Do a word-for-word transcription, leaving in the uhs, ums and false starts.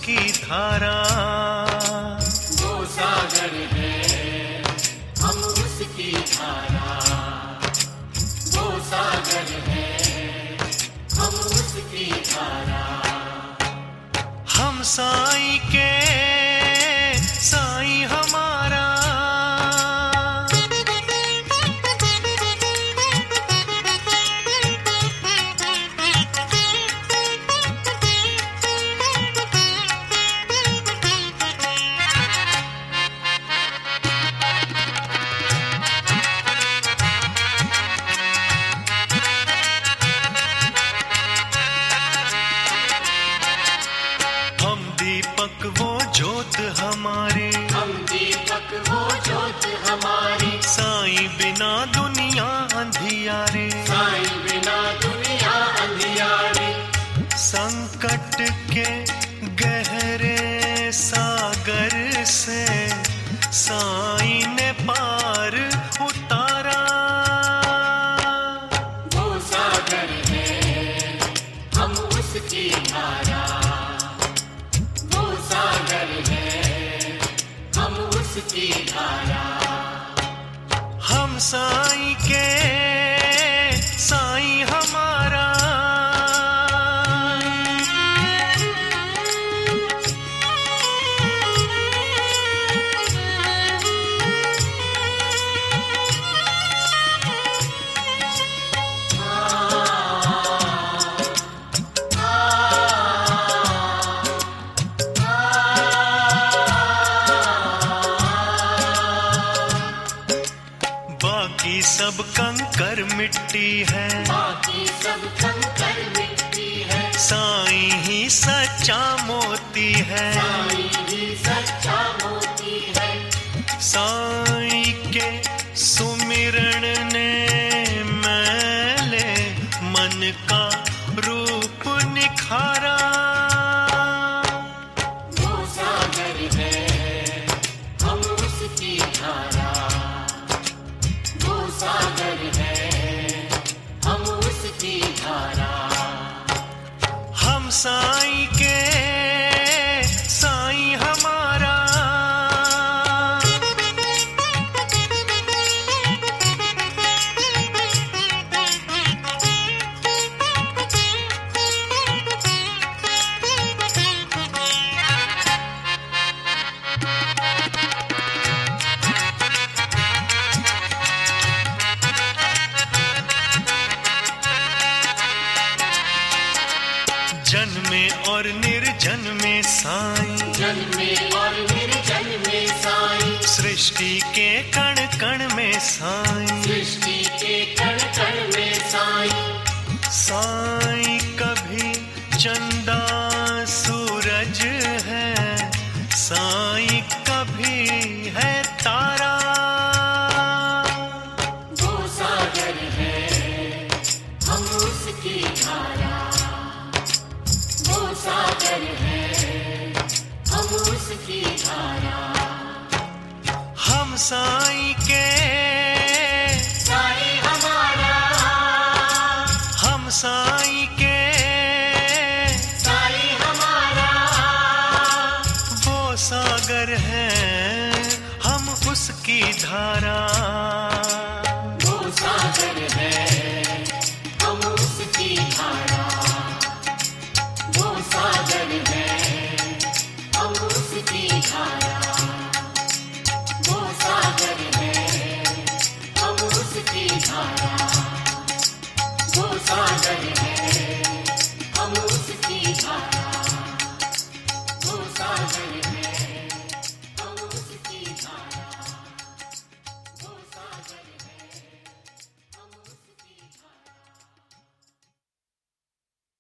उसकी धारा। वो सागर है हम उसकी धारा, वो सागर है हम उसकी धारा। हम साईं के साईं हमारा, दीपक वो ज्योत हमारे, हम दीपक वो ज्योत हमारी। साईं बिना दुनिया अंधियारे, साईं बिना दुनिया अंधियारे। संकट के गहरे सागर से साईं ने पार उतारा। वो सागर है हम उसकी धारा, सागर है हम उसकी धारा। हम साईं के साईं हमारा। बाकी सब कंकर मिट्टी है, बाकी सब कंकर मिट्टी है। साईं ही सच्चा मोती है, साईं ही सच्चा मोती है। साईं के सुमिरन ने मैले मन का रूप निखारा। वो सागर है हम उसकी धारा, वो सागर है हम उसकी धारा। हम साईं के साईं हमारा। जन्मे और निर्जन में साईं, जन्मे और निर्जन में साईं। सृष्टि के कण कण में साईं, सृष्टि के कण कण में साईं। साईं कभी चंदा सूरज है, साईं कभी है तारा। वो सागर है हम उसकी धारा, वो सागर है हम उसकी धारा। हम साईं के साईं हमारा, हम साईं के साईं हमारा। वो सागर है हम उसकी धारा।